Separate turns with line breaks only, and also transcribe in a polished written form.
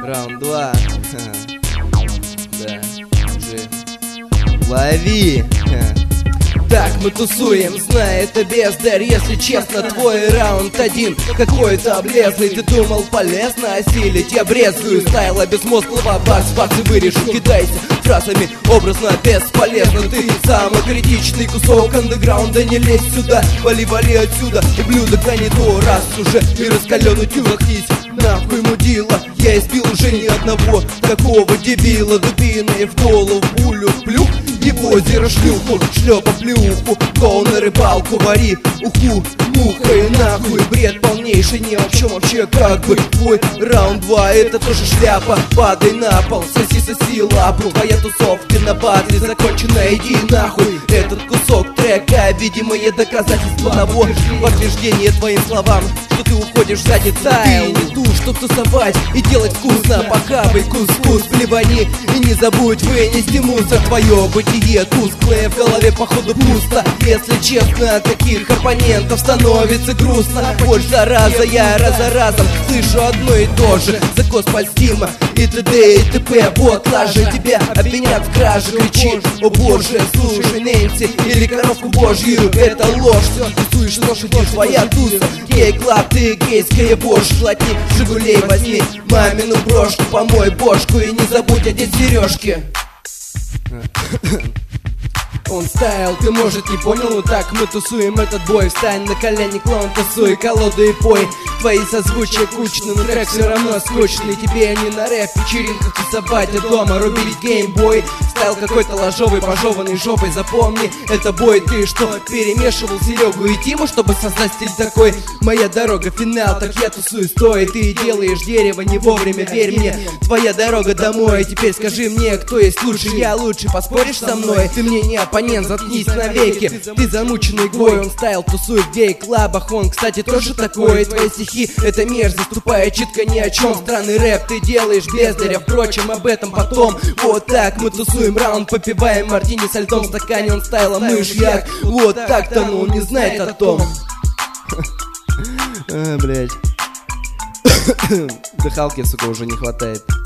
Раунд 2. Да, уже. Лови. Так мы тусуем, зная это бездарь. Если честно, твой раунд 1 какой-то облезлый. Ты думал полезно осилить, я брезгую стайла безмозглого. Бакс и вырежу, кидайся фразами образно бесполезно. Ты самый критичный кусок андеграунда. Не лезь сюда, вали отсюда. Ублюдок, а не то, раз уже и раскаленный тюрахнись. Нахуй мудила, я избил уже ни одного такого дебила. Дубиной в голову пулю плюх и в озеро шлюху, шлепа плюху, кол на рыбалку, вари уху, мухой нахуй. Бред полнейший, не вообще как бы. Твой раунд 2 это тоже шляпа. Падай на пол, соси лапу. Твоя тусовка на батле закончена, иди нахуй. Этот кусок трека видимое доказательство того подтверждение твоим словам, что ты уходишь в задницу. Ты не ту, чтоб тусовать и делать вкусно. Похавай кус-кус, плевани и не забудь вынести мусор. Твое бытие тусклое, в голове походу пусто. Если честно, от таких оппонентов становится грустно. Больше зараза, я раз за разом слышу одно и то же. Закос польстима и т.д. и т.п. Вот лажа, тебя обвинят в краже. Кричи, о боже, слушай Нэнси или коровку божью. Это ложь, все тусуешь лошади, твоя туса. Гей-клаб, ты гейская бошь. Глотни Жигулей, возьми мамину брошку, помой бошку и не забудь одеть сережки. Он стайл, ты может не понял, но так мы тусуем этот бой. Встань на колени, клоун, тусуй, колоды и пой. Твои созвучия кучны, но трек все равно скучный. Тебе не на рэп, вечеринках тусовать, а дома рубить геймбой. Стайл какой-то ложовый, пожеванный жопой. Запомни, это бой, ты что, перемешивал Серегу и Тиму, чтобы создать стиль такой? Моя дорога, финал, так я тусую, стой. Ты делаешь дерево не вовремя, верь мне. Твоя дорога домой, теперь скажи мне, кто есть лучше, я лучше, поспоришь со мной? Ты мне не оппонент, заткнись навеки. Ты замученный гой, он стайл тусует в гей-клабах. Он, кстати, тоже такой. Твои стихи — это мерзость, тупая читка ни о чем. Странный рэп ты делаешь бездаря, впрочем, об этом потом. Вот так мы тусуем раунд, попиваем мартини со льдом в стакане. Он стайла мышьяк, вот так-то, но он не знает о том. Блять. Дыхалки, сука, уже не хватает.